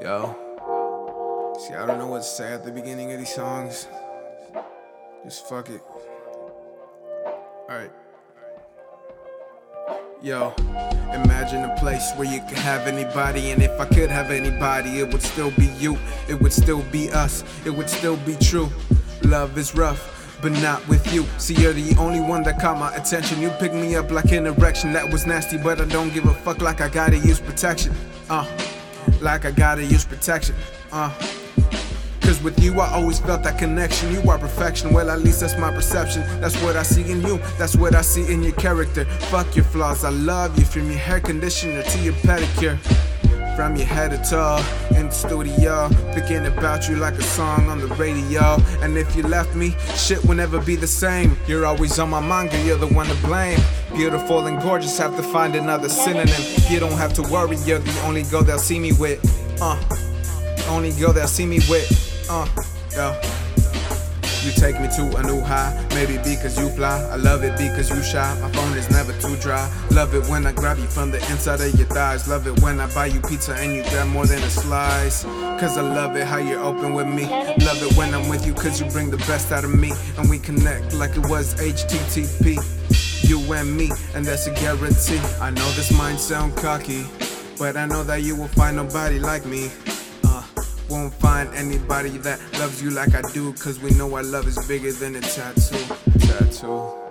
Yo, see, I don't know what to say at the beginning of these songs. Just fuck it. Alright. Yo, imagine a place where you could have anybody, and if I could have anybody, it would still be you, it would still be us, it would still be true. Love is rough, but not with you. See, you're the only one that caught my attention. You picked me up like an erection. That was nasty, but I don't give a fuck. Like I gotta use protection. Like I gotta use protection. Cause with you I always felt that connection. You are perfection, well at least that's my perception. That's what I see in you, that's what I see in your character. Fuck your flaws, I love you. From your hair conditioner to your pedicure, from your head to toe, in the studio, thinking about you like a song on the radio. And if you left me, shit will never be the same. You're always on my mind, girl, you're the one to blame. Beautiful and gorgeous, have to find another synonym. You don't have to worry, you're the only girl they'll see me with. Only girl they'll see me with. Yo. You take me to a new high, maybe because you fly. I love it because you shy, my phone is never too dry. Love it when I grab you from the inside of your thighs. Love it when I buy you pizza and you grab more than a slice. Cause I love it how you're open with me. Love it when I'm with you cause you bring the best out of me. And we connect like it was HTTP, you and me, and that's a guarantee. I know this might sound cocky, but I know that you will find nobody like me. Won't find anybody that loves you like I do, cause we know our love is bigger than a tattoo.